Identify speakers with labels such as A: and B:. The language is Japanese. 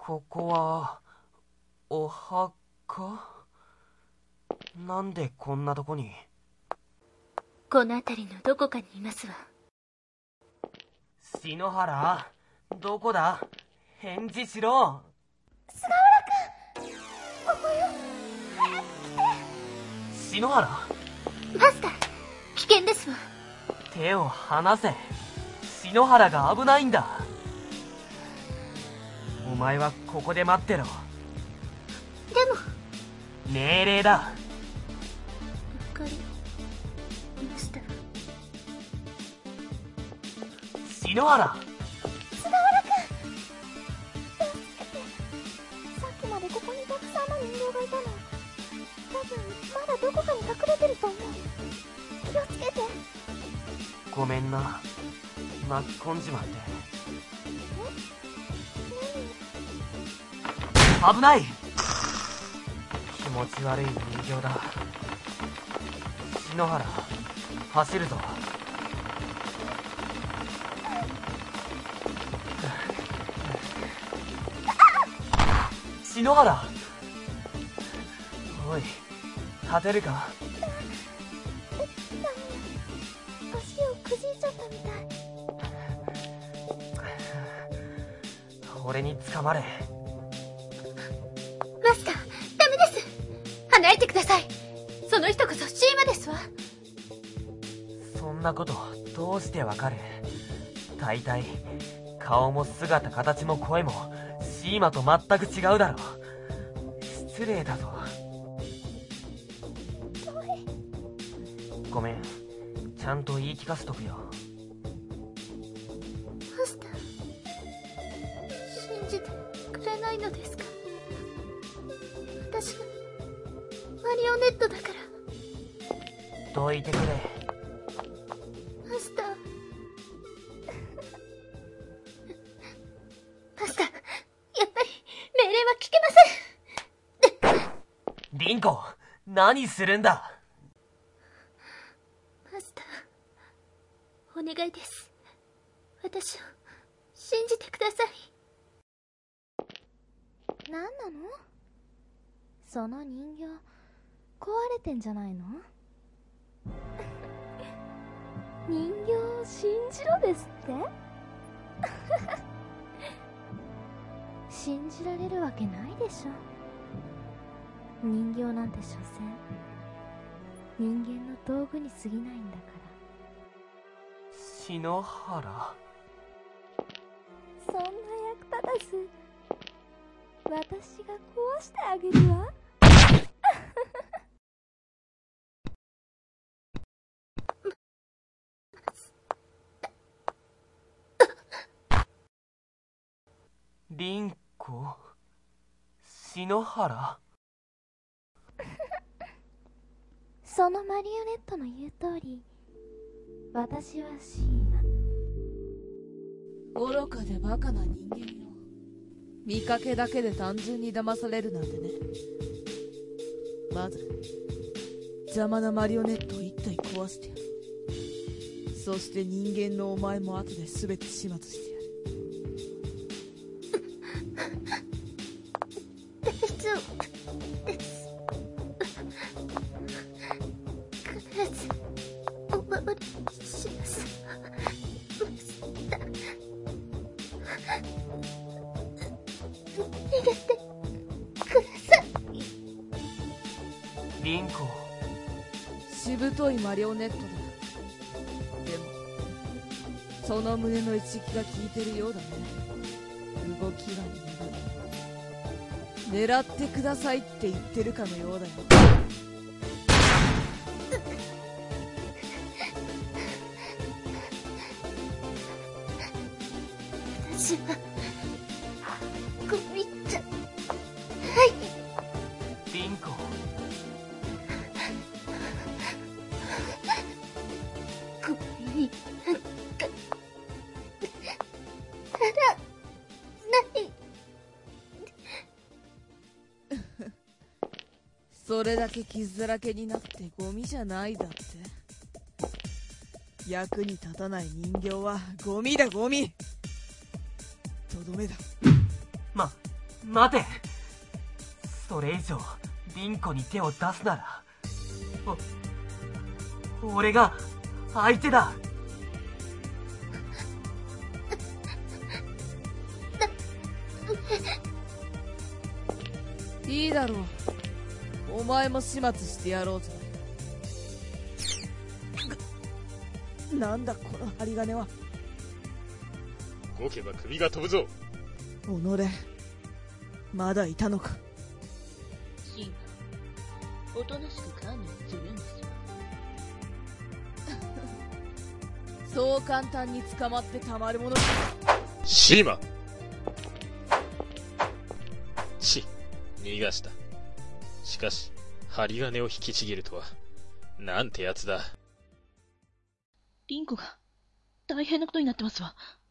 A: ここはお墓？なんでこんなとこに？
B: この辺りのどこかにいますわ。
A: 篠原、どこだ？返事しろ。
C: 菅原君、ここよ。早く来
A: て。篠原？
B: マスター、危険ですわ。
A: 手を離せ。篠原が危ないんだ。お前はここで待ってろ。
B: でも
A: 命令だ。
B: わかりました。
A: 篠原。
C: 菅原君、助けて。さっきまでここにたくさんの人形がいたの。多分まだどこかに隠れてると思う。気をつけて。
A: ごめんな、巻き込んじまって。危ない。気持ち悪い人形だ。篠原、走るぞ。篠原、おい、立てるか？
C: 足をくじいちゃったみたい。
A: 俺に捕まれ。
B: マスター、ダメです。離れてください。その人こそシーマですわ。
A: そんなことどうしてわかる？大体顔も姿形も声もシーマと全く違うだろ。失礼だぞ。ごめん、ちゃんと言い聞かせとくよ。
B: マスター、信じてくれないのですか？私はマリオネットだから。
A: どいてくれ。
B: マスターマスター、やっぱり命令は聞けません。
A: リンコ、何するんだ？
B: マスター、お願いです。私を信じてください。
C: 何なの？その人形壊れてんじゃないの？人形を信じろですって信じられるわけないでしょ。人形なんて所詮人間の道具に過ぎないんだから。
A: 篠原、
C: そんな役立たず私が壊してあげるわ
A: リンコ、篠原。
C: そのマリオネットの言う通り、私はシーマ。
D: 愚かでバカな人間よ。見かけだけで単純に騙されるなんてね。まず邪魔なマリオネットを一体壊してやる。そして人間のお前も後で全て始末してやる。
B: 大丈夫です。必ずお守りします。逃げてください。
A: リンコ、
D: しぶといマリオネットだ。でもその胸の一撃が効いてるようだね。動きが鈍い。狙ってくださいって言ってるかのようだよ。
B: 私はゴミじゃない。
A: リンコ、
B: ゴミになんかならない。
D: それだけ傷だらけになってゴミじゃないだって。役に立たない人形はゴミだゴミ。とどめだ。
A: 待て。それ以上凛子に手を出すなら俺が相手だ。
D: いいだろう。お前も始末してやろうぜ。なんだこの針金は。
E: 動けば首が飛ぶぞ。
D: 己まだいたのか。
B: シンバ、おとなしく観念するんですよ。
D: そう簡単に捕まってたまるものか。
E: シーマ。逃がした。しかし針金を引きちぎるとはなんてやつだ。
B: リンコが大変なことになってますわ。